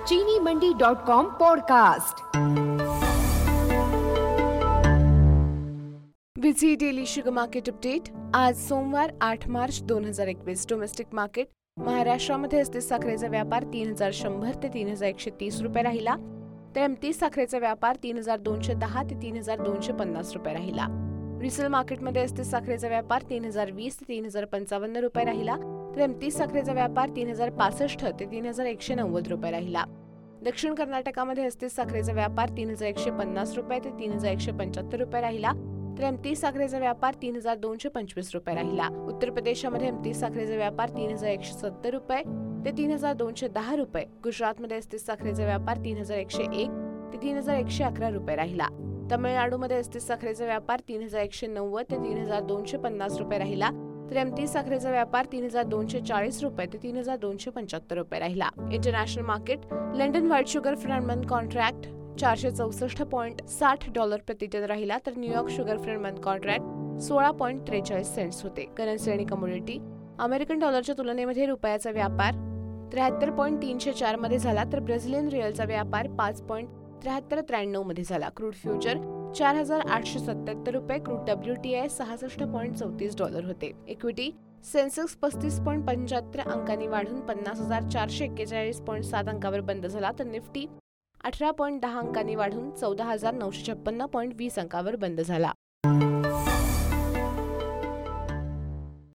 चीनीमंडी.com podcast. विजी daily sugar market update. आज सोमवार 8 मार्च 2021। डोमेस्टिक मार्केट महाराष्ट्रामध्ये अस्थिर साखरेचा व्यापार 3100 ते 3130 रुपये राहिला, तर एमटी साखरेचा व्यापार 3210 ते 3250 रुपये राहिला। रिसेल मार्केटमध्ये अस्थिर साखरेचा व्यापार 3020 ते 3055 रुपये राहिला, तर एमटी साखरेचा व्यापार 3065 ते 3190 रुपये राहिला। दक्षिण कर्नाटकामध्ये अस्थिर साखरेचा व्यापार 3150 रुपये ते 3175 रुपये राहिला, तर एमटी साखरेचा व्यापार 3225 रुपये राहिला। उत्तर प्रदेशामध्ये एमटी साखरेचा व्यापार 3170 रुपये ते 3210 रुपये। गुजरातमध्ये अस्थिर साखरेचा व्यापार 3101 ते 3111 रुपये राहिला। तमिळनाडूमध्ये अस्थिर साखरेचा व्यापार 3190 ते 3250 रुपये राहिला, तर एमटी साखरेचा व्यापार 3240 रुपये ते 3275 रुपये राहिला। International market London white sugar front month contract $464.60 प्रति टन राहिला, तर New York sugar front month contract 16.43 cents होते। करन्सी आणि कमोडिटी अमेरिकन डॉलरच्या तुलनेमध्ये रुपयाचा व्यापार 73.304 मध्ये झाला, तर ब्राझिलियन रिअलचा व्यापार 5.7393 मध्ये झाला। क्रूड फ्युचर 4877 रुपये, क्रूड WTI $66.34 होते। इक्विटी सेन्सेक्स 35.75 अंकांनी वाढून 50,441.7 अंकावर बंद झाला, तर निफ्टी 18.10 अंकांनी वाढून 14,956.20 अंकावर बंद झाला।